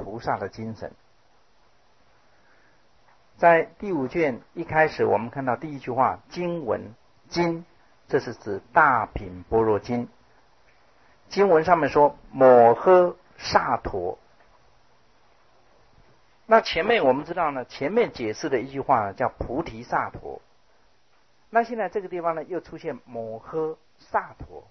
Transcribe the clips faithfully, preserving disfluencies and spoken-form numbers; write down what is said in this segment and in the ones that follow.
菩萨的精神。在第五卷一开始，我们看到第一句话经文，经这是指大品般若经。经文上面说摩诃萨陀，那前面我们知道呢，前面解释的一句话呢叫菩提萨陀，那现在这个地方呢又出现摩诃萨陀。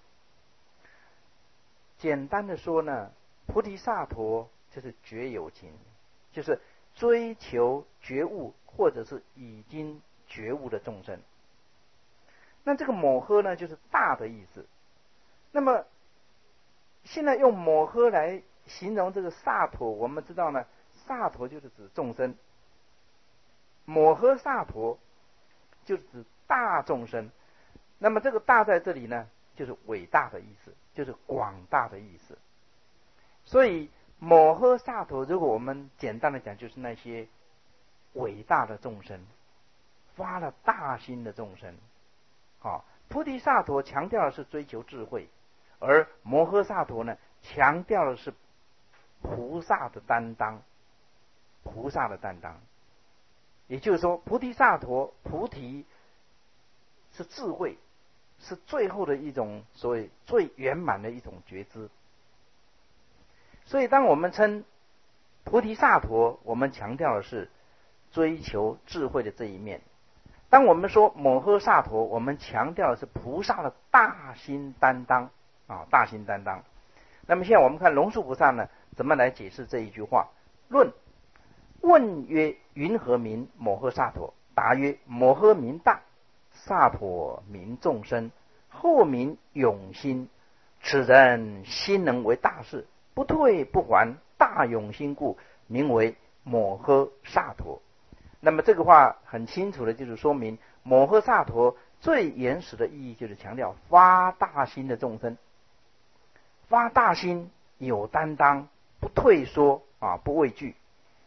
简单的说呢，菩提萨陀就是觉有情，就是追求觉悟或者是已经觉悟的众生。那这个摩诃呢就是大的意思。那么现在用摩诃来形容这个萨陀，我们知道呢，萨陀就是指众生，摩诃萨陀就是指大众生。那么这个大在这里呢就是伟大的意思，就是广大的意思。所以摩诃萨陀如果我们简单的讲，就是那些伟大的众生，发了大心的众生。好，菩提萨陀强调的是追求智慧，而摩诃萨陀呢强调的是菩萨的担当，菩萨的担当。也就是说，菩提萨陀，菩提是智慧，是最后的一种所谓最圆满的一种觉知。所以当我们称菩提萨陀，我们强调的是追求智慧的这一面。当我们说摩诃萨陀，我们强调的是菩萨的大心担当啊，大心担当。那么现在我们看龙树菩萨呢怎么来解释这一句话。论问曰：云何名摩诃萨陀？答曰：摩诃名大，萨陀名众生，后名永心。此人心能为大事，不退不还，大永心故，名为摩诃萨陀。那么这个话很清楚的就是说明摩诃萨陀最原始的意义就是强调发大心的众生，发大心有担当，不退缩啊，不畏惧。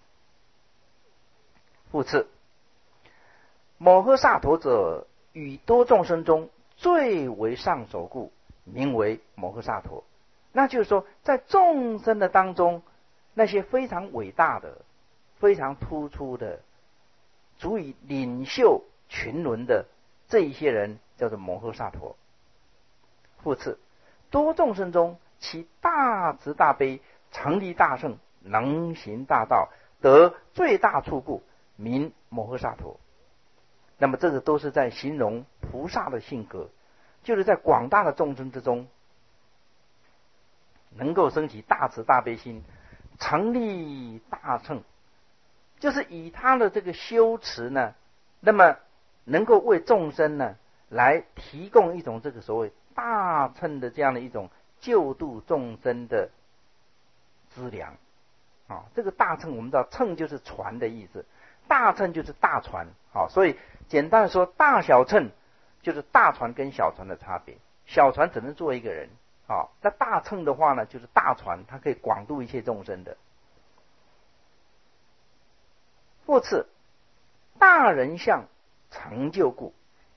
复次，摩诃萨陀者，于多众生中最为上首故，名为摩诃萨陀。那就是说，在众生的当中，那些非常伟大的、非常突出的、足以领袖群伦的这一些人，叫做摩诃萨陀。复次，多众生中，其大慈大悲，常力大圣，能行大道，得最大处故，名摩诃萨陀。那么这个都是在形容菩萨的性格，就是在广大的众生之中，能够升起大慈大悲心，常力大乘，就是以他的这个修持呢，那么能够为众生呢来提供一种这个所谓大乘的这样的一种救度众生的资粮啊。这个大乘我们知道，乘就是船的意思，大乘就是大船啊。所以简单的说，大小乘就是大船跟小船的差别。小船只能坐一个人啊，那大乘的话呢，就是大船，它可以广度一切众生的。复次，大人相成就故，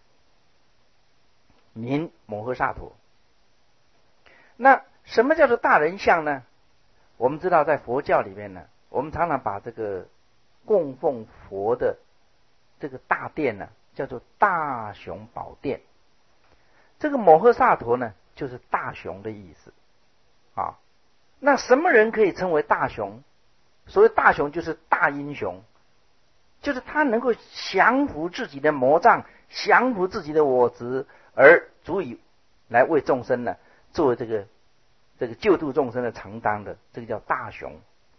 名摩诃萨陀。那什么叫做大人相呢？我们知道在佛教里面呢，我们常常把这个供奉佛的这个大殿呢叫做大雄宝殿。这个摩诃萨陀呢就是大雄的意思啊。那什么人可以称为大雄？所谓大雄就是大英雄，就是他能够降服自己的魔障，降服自己的我执，而足以来为众生呢做这个这个救度众生的承担的，这个叫大雄。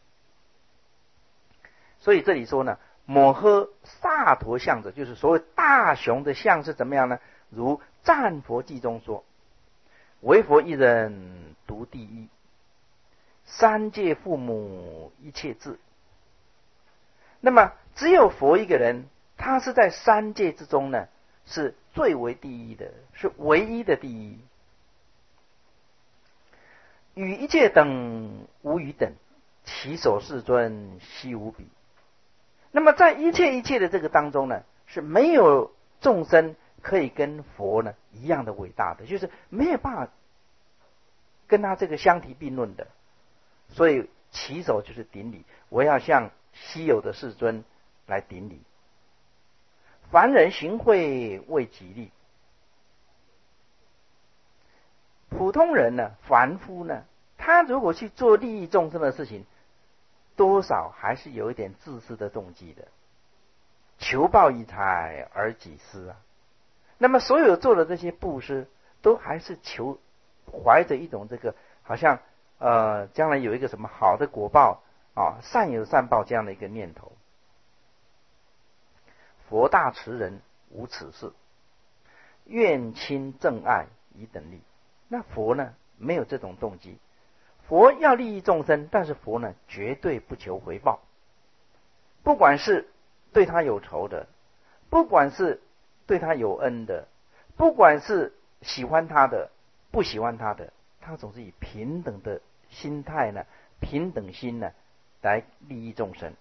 所以这里说呢，摩诃萨陀相者，就是所谓大雄的相是怎么样呢？如战佛记中说，唯佛一人独第一，三界父母一切智。那么只有佛一个人，他是在三界之中呢是最为第一的，是唯一的第一。与一切等无与等，其所世尊悉无比。那么在一切一切的这个当中呢，是没有众生可以跟佛呢一样的伟大的，就是没有办法跟他这个相提并论的。所以起手就是顶礼，我要向稀有的世尊来顶礼。凡人行贿为己利，普通人呢，凡夫呢，他如果去做利益众生的事情，多少还是有一点自私的动机的，求报一财而己私啊。那么所有做的这些布施，都还是求怀着一种这个好像呃将来有一个什么好的果报啊，善有善报这样的一个念头。佛大慈人无此事，愿亲正爱以等利。那佛呢，没有这种动机。佛要利益众生，但是佛呢，绝对不求回报。不管是对他有仇的，不管是对他有恩的，不管是喜欢他的，不喜欢他的，他总是以平等的心态呢，平等心呢，来利益众生。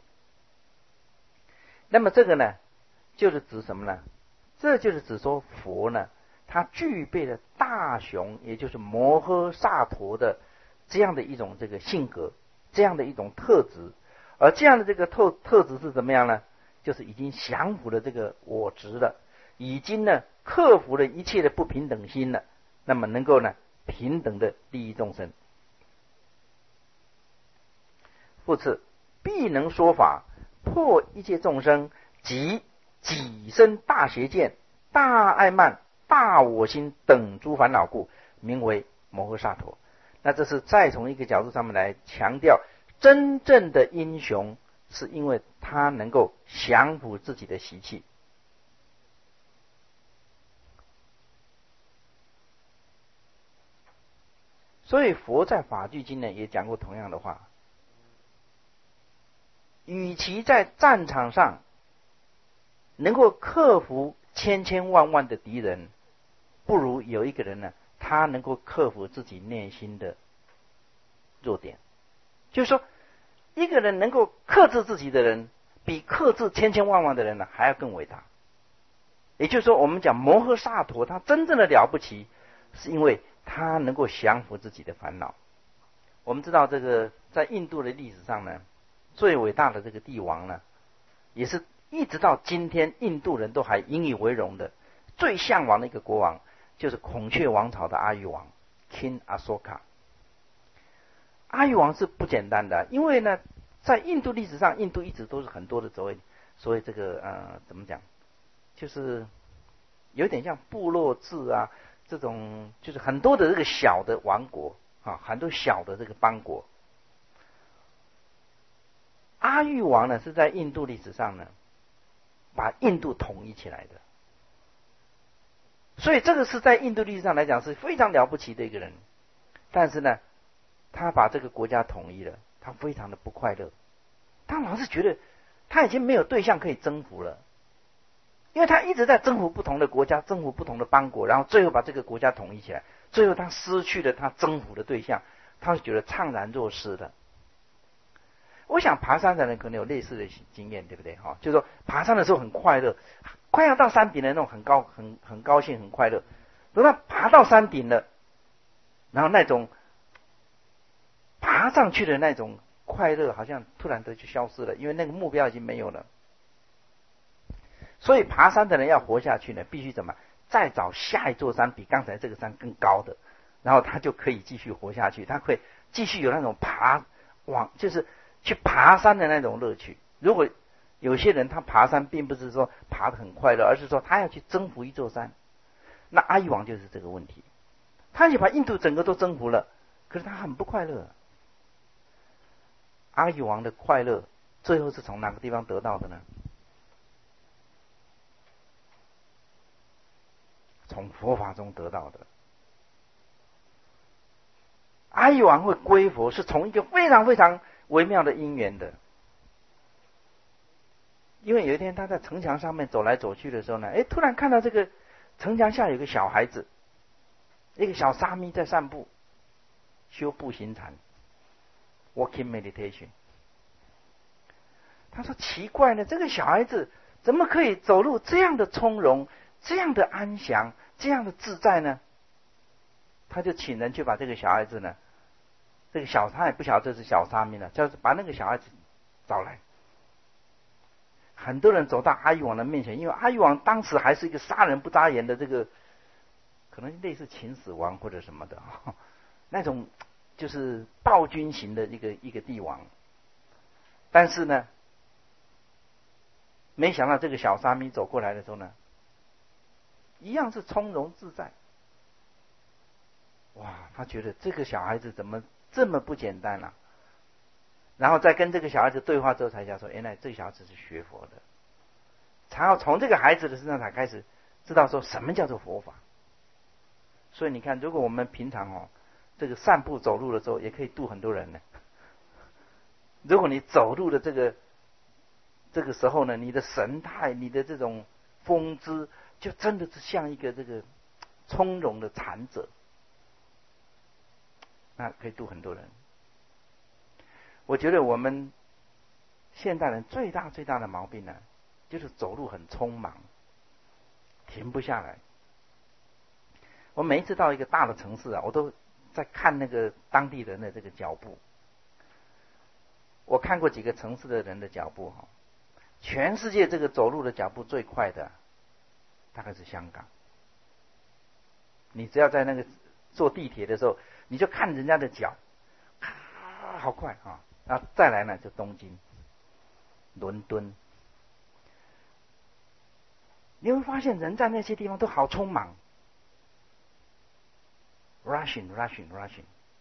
那么这个呢，就是指什么呢？这就是指说佛呢，他具备了大雄，也就是摩诃萨陀的这样的一种这个性格，这样的一种特质。而这样的这个特特质是怎么样呢？就是已经降服了这个我执了，已经呢克服了一切的不平等心了，那么能够呢平等的利益众生。复次，必能说法破一切众生及己身大邪见、大爱慢、大我心等诸烦恼故，名为摩诃萨陀。那这是再从一个角度上面来强调，真正的英雄是因为他能够降服自己的习气。所以佛在法句经呢也讲过同样的话，与其在战场上能够克服千千万万的敌人，不如有一个人呢，他能够克服自己内心的弱点。就是说，一个人能够克制自己的人，比克制千千万万的人呢还要更伟大。也就是说，我们讲摩诃萨陀，他真正的了不起，是因为他能够降服自己的烦恼。我们知道，这个在印度的历史上呢，最伟大的这个帝王呢，也是一直到今天印度人都还引以为荣的最向往的一个国王，就是孔雀王朝的阿育王 King Asoka。 阿育王是不简单的，因为呢在印度历史上，印度一直都是很多的所谓所谓这个呃怎么讲，就是有点像部落制啊，这种就是很多的这个小的王国啊，很多小的这个邦国。阿育王呢是在印度历史上呢把印度统一起来的，所以这个是在印度历史上来讲是非常了不起的一个人。但是呢他把这个国家统一了，他非常的不快乐，他老是觉得他已经没有对象可以征服了，因为他一直在征服不同的国家，征服不同的邦国，然后最后把这个国家统一起来，最后他失去了他征服的对象，他就觉得怅然若失的。我想爬山的人可能有类似的经验，对不对？哈，就是说爬山的时候很快乐，快要到山顶的那种很高、很很高兴、很快乐。等到爬到山顶了，然后那种爬上去的那种快乐，好像突然的就消失了，因为那个目标已经没有了。所以爬山的人要活下去呢，必须怎么再找下一座山比刚才这个山更高的，然后他就可以继续活下去，他会继续有那种爬往就是去爬山的那种乐趣。如果有些人他爬山并不是说爬得很快乐，而是说他要去征服一座山，那阿育王就是这个问题，他就把印度整个都征服了，可是他很不快乐。阿育王的快乐最后是从哪个地方得到的呢？从佛法中得到的。阿育王会归佛，是从一个非常非常微妙的因缘的。因为有一天他在城墙上面走来走去的时候呢，哎，突然看到这个城墙下有个小孩子，一个小沙弥在散步，修步行禅 ，walking meditation。他说奇怪呢，这个小孩子怎么可以走路这样的从容，这样的安详，这样的自在呢？他就请人去把这个小孩子呢这个小他也不晓得这是小沙弥了，就是把那个小孩子找来。很多人走到阿育王的面前，因为阿育王当时还是一个杀人不眨眼的这个，可能类似秦始皇或者什么的，那种就是暴君型的一个一个帝王。但是呢，没想到这个小沙弥走过来的时候呢，一样是从容自在。哇，他觉得这个小孩子怎么这么不简单啊？然后再跟这个小孩子对话之后，才想说，原来这个小孩子是学佛的，才要从这个孩子的身上才开始知道说什么叫做佛法。所以你看，如果我们平常哦，这个散步走路的时候，也可以度很多人呢。如果你走路的这个这个时候呢，你的神态、你的这种风姿，就真的是像一个这个从容的禅者，那可以度很多人。我觉得我们现代人最大最大的毛病呢，就是走路很匆忙，停不下来。我每一次到一个大的城市啊，我都在看那个当地人的这个脚步。我看过几个城市的人的脚步哈，全世界这个走路的脚步最快的，大概是香港。你只要在那个坐地铁的时候，你就看人家的脚，啊，好快啊！然后再来呢，就东京、伦敦，你会发现人在那些地方都好匆忙 ，rushing rushing rushing，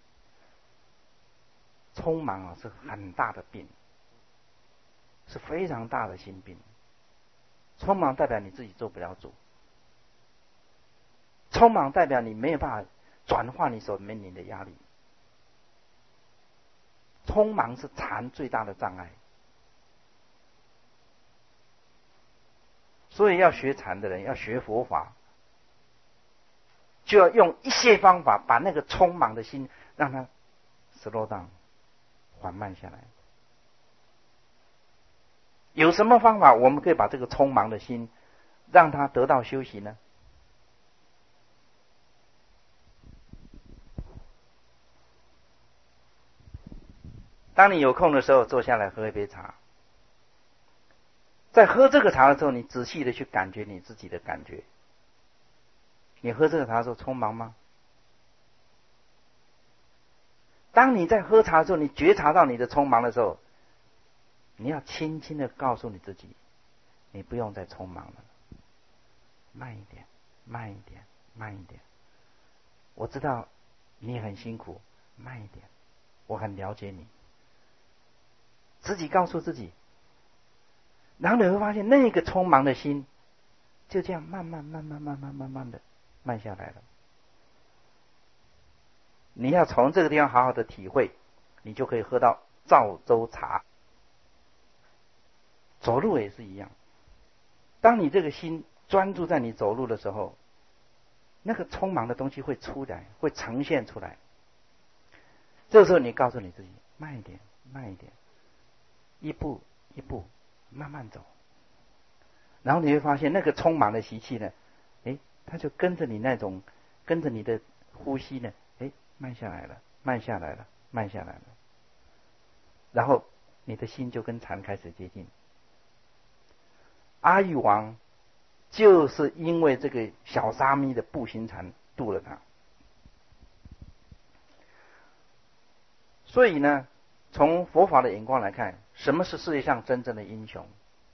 匆忙啊是很大的病，是非常大的心病。匆忙代表你自己做不了主，匆忙代表你没有办法转化你所面临的压力。匆忙是禅最大的障碍，所以要学禅的人，要学佛法，就要用一些方法把那个匆忙的心让它 slow down， 缓慢下来。有什么方法我们可以把这个匆忙的心让它得到休息呢？当你有空的时候，坐下来喝一杯茶。在喝这个茶的时候，你仔细的去感觉你自己的感觉。你喝这个茶的时候匆忙吗？当你在喝茶的时候，你觉察到你的匆忙的时候，你要轻轻的告诉你自己，你不用再匆忙了，慢一点，慢一点，慢一点。我知道你很辛苦，慢一点，我很了解你。自己告诉自己，然后你会发现那个匆忙的心就这样慢慢慢慢慢慢慢慢的慢下来了。你要从这个地方好好的体会，你就可以喝到赵州茶。走路也是一样，当你这个心专注在你走路的时候，那个匆忙的东西会出来，会呈现出来。这时候你告诉你自己，慢一点，慢一点，一步一步慢慢走。然后你会发现那个匆忙的习气呢，诶，它就跟着你那种跟着你的呼吸呢，诶，慢下来了，慢下来了，慢下来了。然后你的心就跟禅开始接近。阿育王就是因为这个小沙弥的步行禅度了他。所以呢，从佛法的眼光来看，什么是世界上真正的英雄？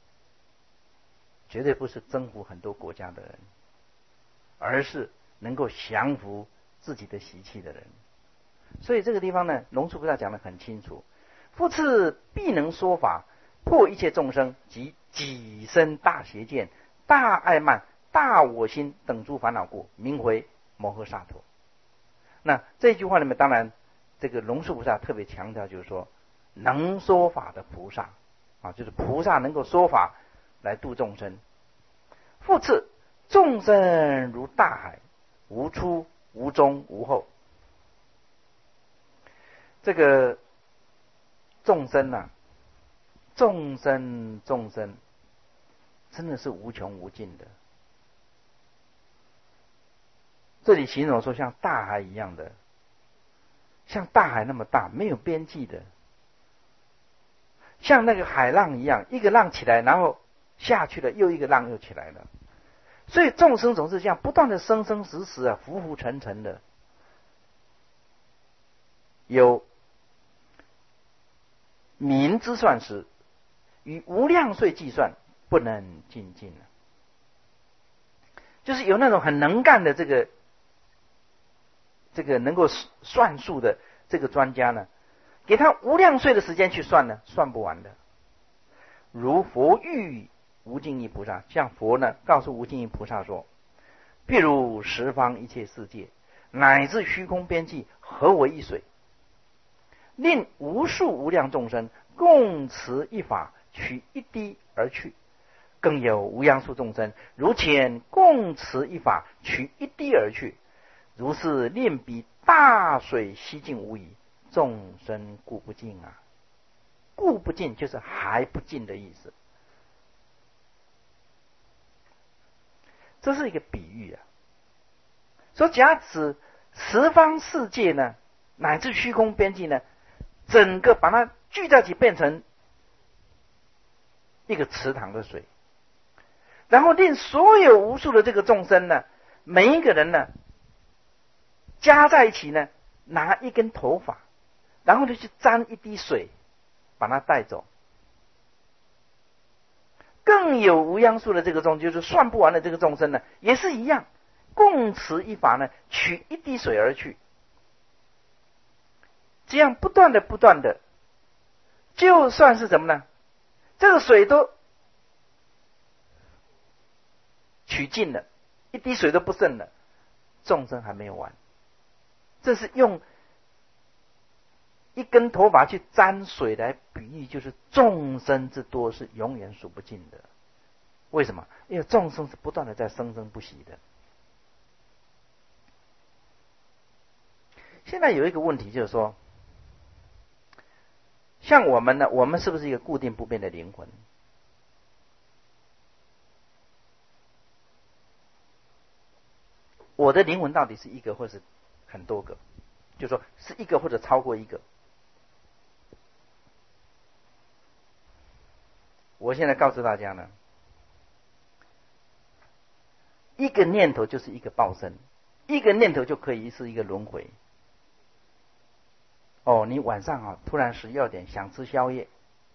绝对不是征服很多国家的人，而是能够降服自己的习气的人。所以这个地方呢，龙树菩萨讲得很清楚：复次必能说法，破一切众生及己身大邪见、大爱慢、大我心等诸烦恼故，名为摩诃萨埵。那这句话里面，当然这个龙树菩萨特别强调，就是说能说法的菩萨啊，就是菩萨能够说法来度众生。复次，众生如大海，无出无中无后。这个众生啊，众生众生真的是无穷无尽的。这里形容说像大海一样的， 像大海那么大，没有边际的，像那个海浪一样，一个浪起来，然后下去了，又一个浪又起来了。所以众生总是这样不断的生生死死啊，浮浮沉沉的。有民之算时，与无量岁计算，不能尽尽了。就是有那种很能干的这个这个能够算数的这个专家呢，给他无量岁的时间去算呢，算不完的。如佛喻无尽意菩萨，像佛呢告诉无尽意菩萨说，譬如十方一切世界，乃至虚空边际，合为一水，令无数无量众生共持一法，取一滴而去。更有无量数众生如前共持一法，取一滴而去。如是令彼大水悉尽无疑，众生故不尽啊。故不尽就是还不尽的意思。这是一个比喻啊。说假使十方世界呢，乃至虚空边际呢，整个把它聚在一起，变成一个池塘的水，然后令所有无数的这个众生呢，每一个人呢，加在一起呢，拿一根头发，然后就去沾一滴水，把它带走。更有无量数的这个众，就是算不完的这个众生呢，也是一样，共持一法呢，取一滴水而去。这样不断的不断的，就算是什么呢？这个水都取尽了，一滴水都不剩了，众生还没有完。这是用一根头发去沾水来比喻，就是众生之多是永远数不尽的。为什么？因为众生是不断的在生生不息的。现在有一个问题，就是说，像我们呢，我们是不是一个固定不变的灵魂？我的灵魂到底是一个或是很多个？就说是一个或者超过一个。我现在告诉大家呢，一个念头就是一个报身，一个念头就可以是一个轮回。哦，你晚上啊突然十二点想吃宵夜，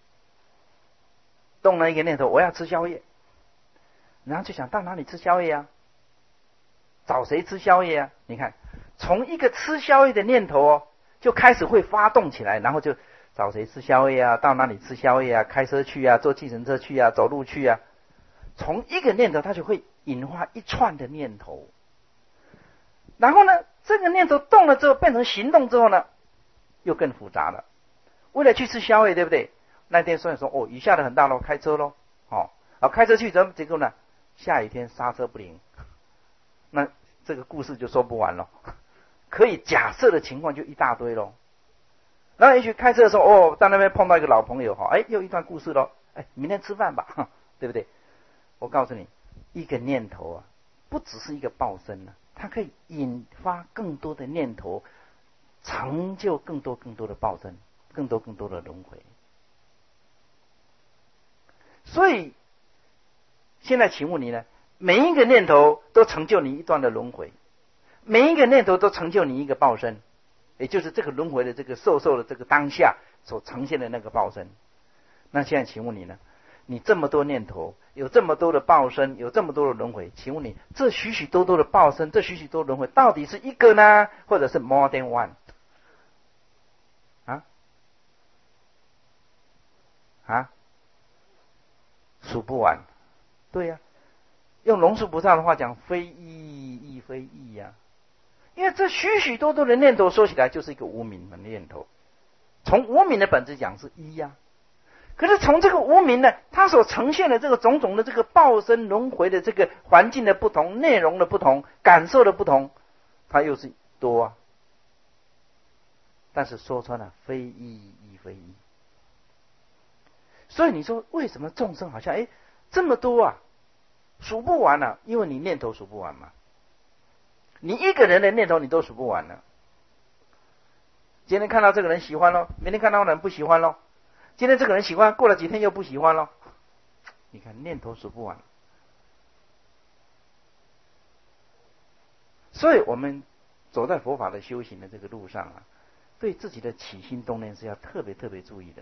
动了一个念头，我要吃宵夜，然后就想到哪里吃宵夜啊？找谁吃宵夜啊？你看，从一个吃宵夜的念头哦，就开始会发动起来，然后就找谁吃宵夜啊？到哪里吃宵夜啊？开车去啊？坐计程车去啊？走路去啊？从一个念头，它就会引发一串的念头。然后呢，这个念头动了之后，变成行动之后呢，又更复杂了。为了去吃宵夜，对不对？那天所以说，哦，雨下的很大咯，开车咯，哦，啊，开车去，怎么结果呢？下雨天刹车不灵，那这个故事就说不完了。可以假设的情况就一大堆咯。然后也许开车的时候，哦，到那边碰到一个老朋友，哈，哎，又一段故事咯。哎，明天吃饭吧，对不对？我告诉你，一个念头啊，不只是一个报身啊，它可以引发更多的念头，成就更多更多的报身，更多更多的轮回。所以现在请问你呢，每一个念头都成就你一段的轮回，每一个念头都成就你一个报身，也就是这个轮回的这个受受的这个当下所呈现的那个报身。那现在请问你呢，你这么多念头，有这么多的报身，有这么多的轮回，请问你这许许多多的报身，这许许多轮回，到底是一个呢，或者是 more than one 啊啊数不完。对呀、啊，用龙树菩萨的话讲，非义亦非义呀、啊。因为这许许多多的念头说起来就是一个无明的念头，从无明的本质讲是一呀、啊。可是从这个无明呢，它所呈现的这个种种的这个报身轮回的这个环境的不同，内容的不同，感受的不同，它又是多啊。但是说穿了，非一亦非一。所以你说为什么众生好像哎这么多啊，数不完啊？因为你念头数不完嘛。你一个人的念头你都数不完了。 今天看到这个人喜欢咯，明天看到人不喜欢咯，今天这个人喜欢，过了几天又不喜欢咯。你看念头数不完。所以我们走在佛法的修行的这个路上啊，对自己的起心动念是要特别特别注意的。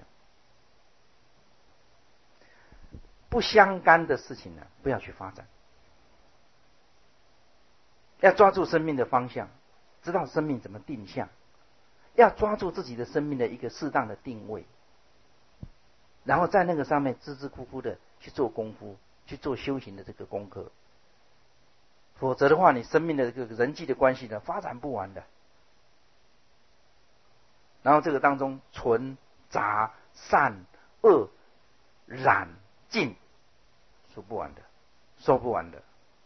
不相干的事情呢，不要去发展，要抓住生命的方向，知道生命怎么定向，要抓住自己的生命的一个适当的定位，然后在那个上面孜孜苦苦的去做功夫，去做修行的这个功课。否则的话，你生命的这个人际的关系呢，发展不完的。然后这个当中纯杂善恶染净，说不完的，说不完的。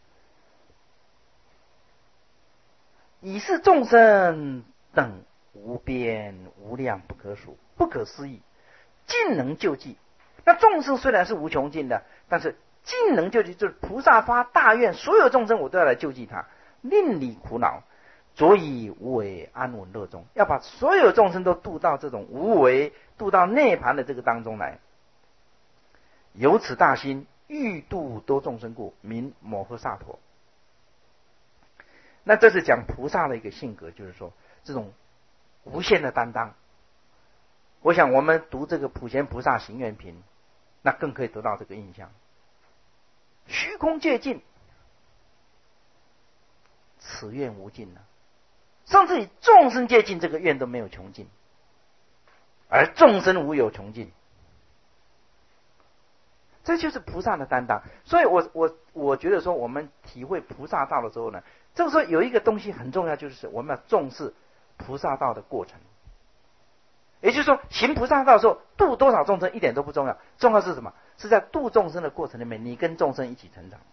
以是众生等无边无量不可数，不可思议，尽能救济。那众生虽然是无穷尽的，但是尽能救济，就是菩萨发大愿，所有众生我都要来救济他，令离苦恼，着以无为安稳乐中，要把所有众生都渡到这种无为，渡到涅槃的这个当中来。有此大心，欲度多众生故，名摩诃萨陀。那这是讲菩萨的一个性格，就是说这种无限的担当。我想我们读这个普贤菩萨行愿品，那更可以得到这个印象。虚空界尽，此愿无尽啊，甚至于众生界尽，这个愿都没有穷尽，而众生无有穷尽。这就是菩萨的担当。所以我我我觉得说，我们体会菩萨道的时候呢，这个时候有一个东西很重要，就是我们要重视菩萨道的过程。也就是说，行菩萨道的时候，度多少众生一点都不重要，重要是什么？是在度众生的过程里面，你跟众生一起成长。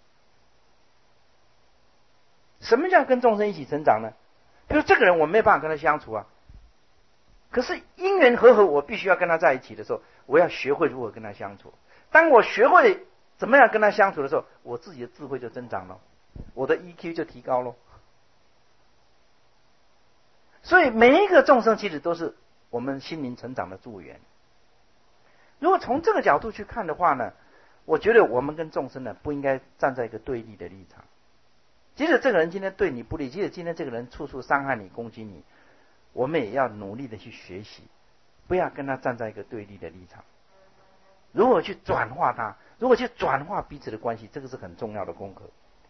什么叫跟众生一起成长呢？比如这个人我没有办法跟他相处啊，可是因缘和合，我必须要跟他在一起的时候，我要学会如何跟他相处。当我学会怎么样跟他相处的时候，我自己的智慧就增长了，我的 E Q 就提高了。所以每一个众生其实都是我们心灵成长的助缘。如果从这个角度去看的话呢，我觉得我们跟众生呢不应该站在一个对立的立场。即使这个人今天对你不利，即使今天这个人处处伤害你、攻击你，我们也要努力的去学习，不要跟他站在一个对立的立场。如何去转化他，如何去转化彼此的关系，这个是很重要的功课。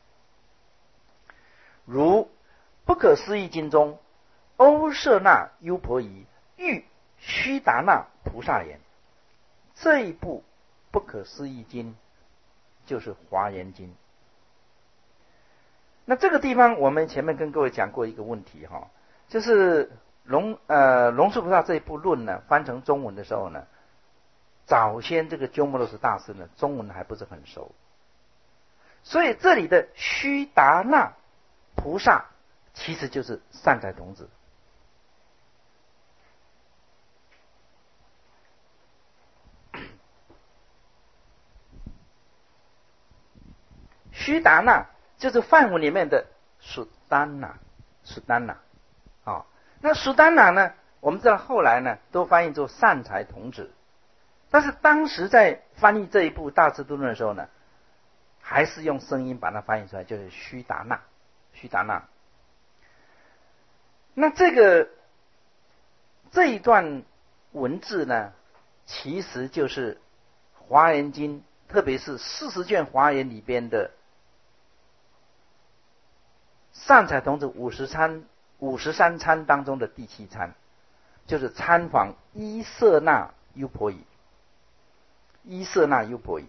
如不可思议经中，欧舍那优婆夷欲须达那菩萨言，这一部不可思议经就是华严经。那这个地方我们前面跟各位讲过一个问题哈，就是龙呃龙树菩萨这一部论呢，翻成中文的时候呢，早先这个鸠摩罗什大师呢，中文还不是很熟，所以这里的须达那菩萨其实就是善财童子。须达那就是梵文里面的苏丹那，苏丹那啊。那苏丹那呢，我们知道后来呢都翻译作善财童子，但是当时在翻译这一部大智度论的时候呢，还是用声音把它翻译出来，就是须达那，须达那。那这个这一段文字呢，其实就是华严经，特别是四十卷华严里边的善财童子五十参五十三参当中的第七参，就是参访伊舍那优婆夷。伊舍那优婆夷，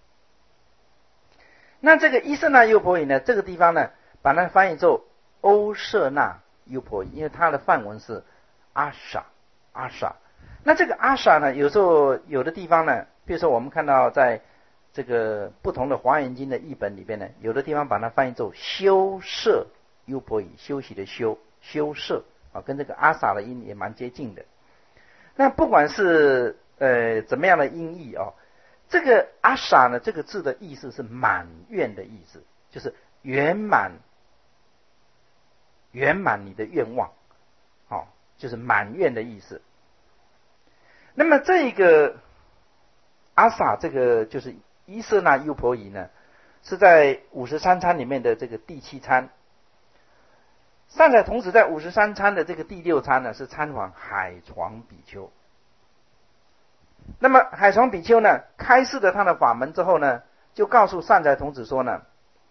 那这个伊舍那优婆夷呢，这个地方呢，把它翻译作欧舍那优婆夷，因为它的梵文是阿傻阿傻。那这个阿傻呢，有时候有的地方呢，比如说我们看到在这个不同的华严经的译本里边呢，有的地方把它翻译作修舍优婆夷，休息的休，修舍啊，跟这个阿傻的音也蛮接近的。那不管是呃怎么样的音译啊，这个阿傻呢，这个字的意思是满愿的意思，就是圆满圆满你的愿望，好、哦， 就是满愿的意思。那么这个阿萨，这个就是伊舍那优婆夷呢，是在五十三参里面的这个第七参。善财童子在五十三参的这个第六参呢，是参访海床比丘。那么海床比丘呢，开示了他的法门之后呢，就告诉善财童子说呢，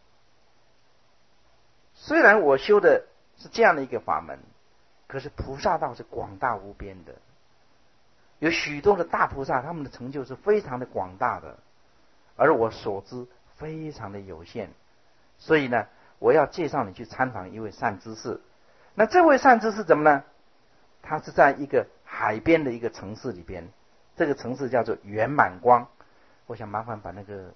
虽然我修的是这样的一个法门，可是菩萨道是广大无边的，有许多的大菩萨，他们的成就是非常的广大的，而我所知非常的有限，所以呢，我要介绍你去参访一位善知识。那这位善知识怎么呢？他是在一个海边的一个城市里边，这个城市叫做圆满光。我想麻烦把那个，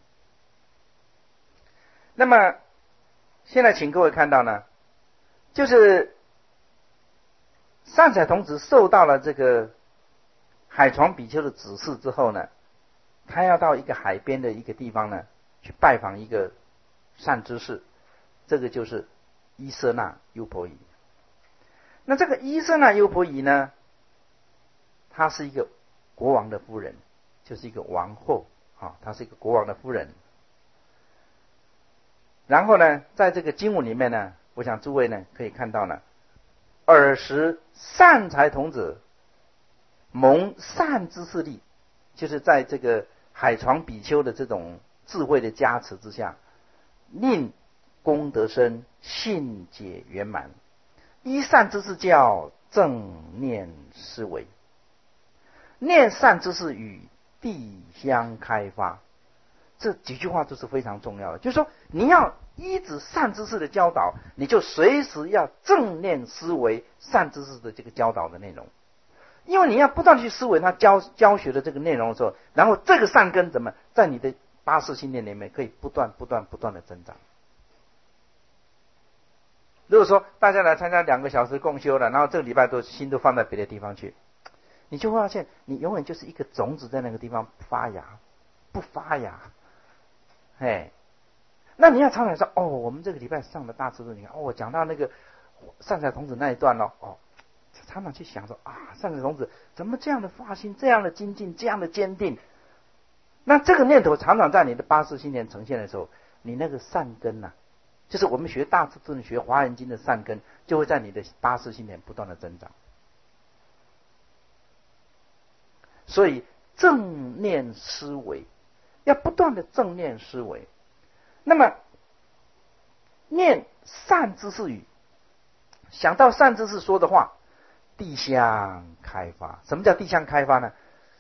那么现在请各位看到呢，就是善财童子受到了这个海床比丘的指示之后呢，他要到一个海边的一个地方呢，去拜访一个善知识，这个就是伊舍那优婆夷。那这个伊舍那优婆夷呢，她是一个国王的夫人，就是一个王后啊，她是一个国王的夫人。然后呢，在这个经文里面呢，我想诸位呢可以看到呢，尔时善财童子蒙善知识力，就是在这个海床比丘的这种智慧的加持之下，令功德深，信解圆满，依善知识教，正念思维，念善知识与地相开发。这几句话都是非常重要的，就是说你要依止善知识的教导，你就随时要正念思维善知识的这个教导的内容，因为你要不断去思维他教教学的这个内容的时候，然后这个善根怎么在你的八识心念里面可以不断不断不断的增长。如果说大家来参加两个小时共修了，然后这个礼拜都心都放在别的地方去，你就会发现你永远就是一个种子在那个地方发芽不发芽。哎，那你要常常说哦，我们这个礼拜上的大智度，你看哦，我讲到那个善财童子那一段咯，哦，常常去想说啊，善财童子怎么这样的发心，这样的精进，这样的坚定。那这个念头常常在你的八识心念呈现的时候，你那个善根呐、啊，就是我们学大智度、学华严经的善根，就会在你的八识心念不断的增长。所以正念思维要不断的正念思维，那么念善知识语，想到善知识说的话，地相开发。什么叫地相开发呢？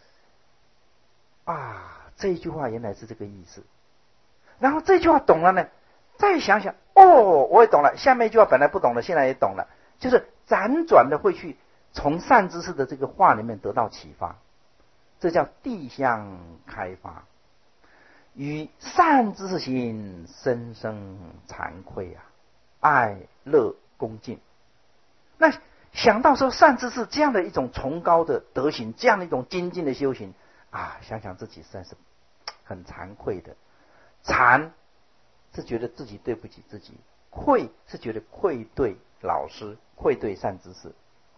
啊，这一句话原来是这个意思。然后这句话懂了呢，再想想，哦，我也懂了。下面一句话本来不懂的，现在也懂了，就是辗转的会去从善知识的这个话里面得到启发，这叫地相开发。与善知识心，深深惭愧啊，爱乐恭敬。那想到说善知识这样的一种崇高的德行，这样的一种精进的修行啊，想想自己实在是很惭愧的。惭是觉得自己对不起自己，愧是觉得愧对老师，愧对善知识。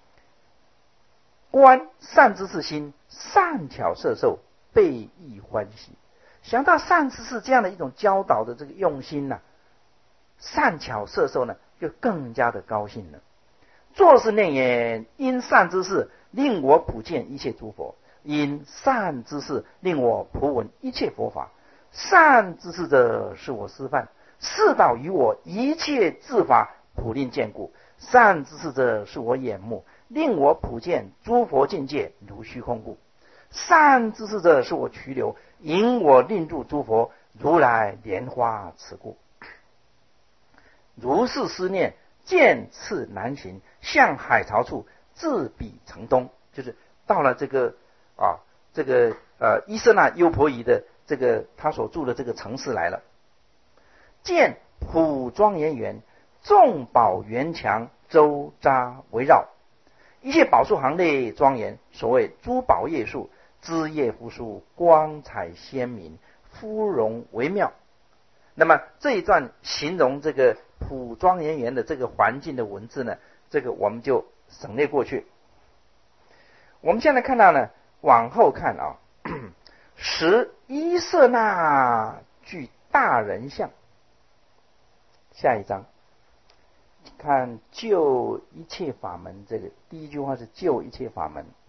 观善知识心，善巧摄受，倍益欢喜。想到善知识这样的一种教导的这个用心呢、啊，善巧摄受呢，就更加的高兴了。作是念言，因善知识令我普见一切诸佛，因善知识令我普闻一切佛法。善知识者，是我师范，示导于我一切智法，普令见故。善知识者，是我眼目，令我普见诸佛境界如虚空故。善知识者，是我渠流，引我令入诸佛如来莲花此故。如是思念，渐次难行，向海潮处，自彼成东。就是到了这个啊，这个呃伊舍那优婆夷的这个他所住的这个城市来了。见普庄严园，众宝园墙周匝围绕，一切宝树行列庄严，所谓诸宝叶树，枝叶扶疏，光彩鲜明，芙蓉微妙。那么这一段形容这个普庄严园的这个环境的文字呢，这个我们就省略过去。 我们现在看到呢，往后看啊，十一色那具大人相。下一章看救一切法门，这个第一句话是救一切法门。